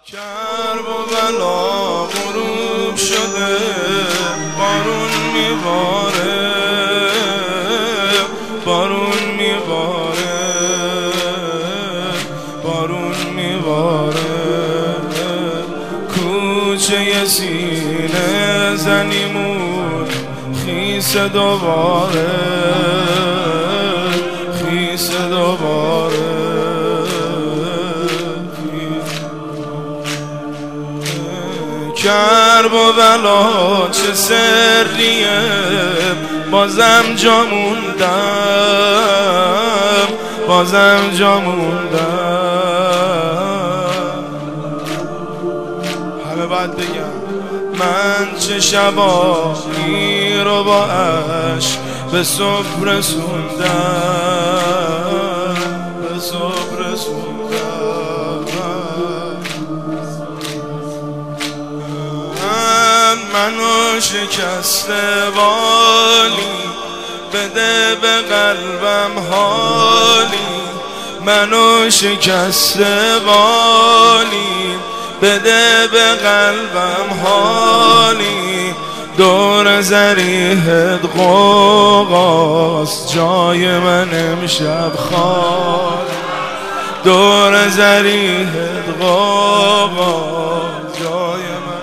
کرب و بلا غروب شده، بارون میباره، بارون میباره، بارون میباره. کوچه سینه زنیمون خیس دوباره، خیس دوباره. کرب و بلا چه سریه، بازم جا موندم، بازم جا موندم. همه باید بگم من چه شبایی رو با عشق به صبح رسوندم، به صبح رسوندم. منو شکسته والی، بده به قلبم حالی. منو شکسته والی، بده به قلبم حالی. دور زریحت قوقاست، جای من امشب خالی. دور زریحت قوقاست، جای من.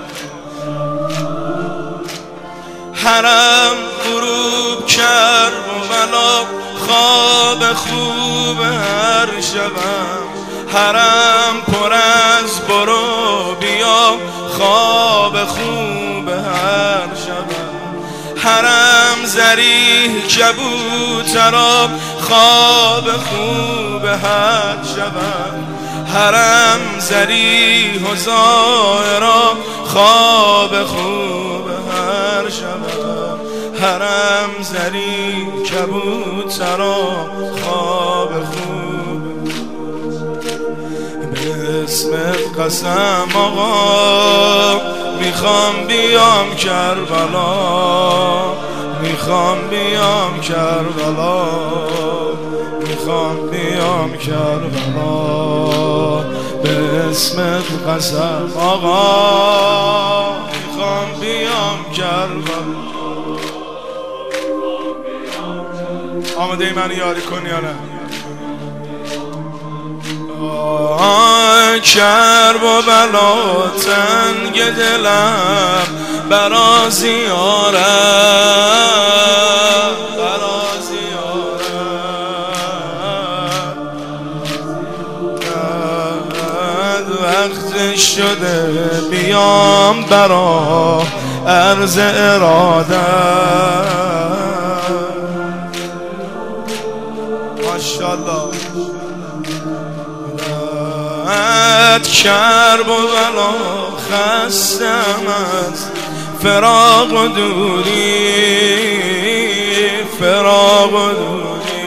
حرم غروب کرد و بلا خواب خوب هر شبم. حرم پر از برو بیا خواب خوب هر شبم. حرم زریح کبوترا خواب خوب هر شبم. حرم زریح و زائرا خواب خوب هر شبم. حرم زریح کبوترا خواب خوب. به اسمت قسم آقا میخوام بیام کربلا، میخوام بیام کربلا، میخوام بیام کربلا. به اسمت قسم آقا میخوام بیام کربلا. آماده ای منو یاری کنی یا نه؟ کرب و بلا تنگ دلم برا زیارت، برا زیارت. وقت شده بیام برا عرض ارادت. ماشاءالله. کرب و بلا خستم از فراق و دوری، فراق و دوری.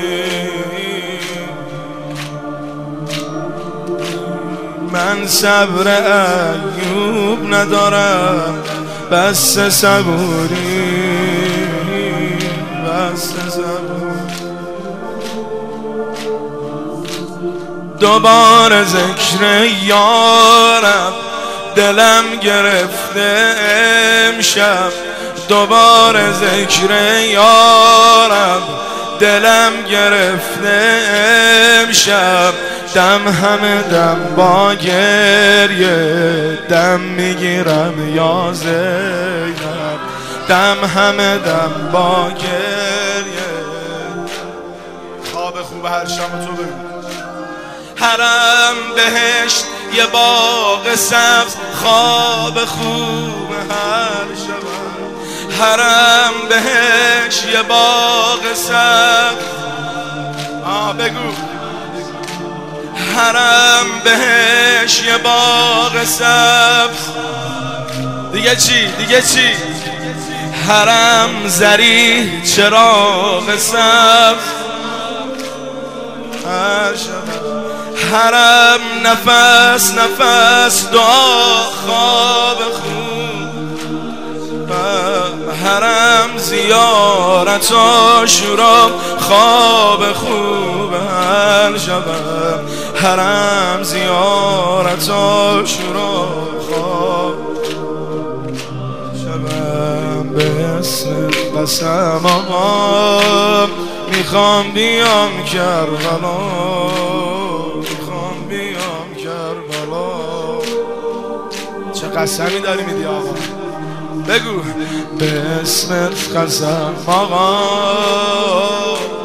من صبر ایوب ندارم، بس صبوری، بس صبوری. دوباره ذکر یارم دلم گرفته امشب. دوباره ذکر یارم دلم گرفته امشب. دم همه دم با گریه دم میگیرم یا زینب. دم همه دم با گریه. خواب خوب هر شب تو ببین. حرم بهشت یه باغ سبز، خواب خوب هر شب. حرم بهشت یه باغ سبز. بگو. حرم بهشت یه باغ سبز. دیگه چی؟ دیگه چی؟ حرم زریح چراغ سبز هر شب. حرم نفس نفس دعا خواب خوب. حرم زیارت عاشورا خواب خوب هر شب. حرم زیارتاش رو خواب شبم به اسم قسم آقا میخوام بیام کربلا میخوام بیام کربلا. چه قسمی داری میدی آقا بگو. به اسمت قسم آقا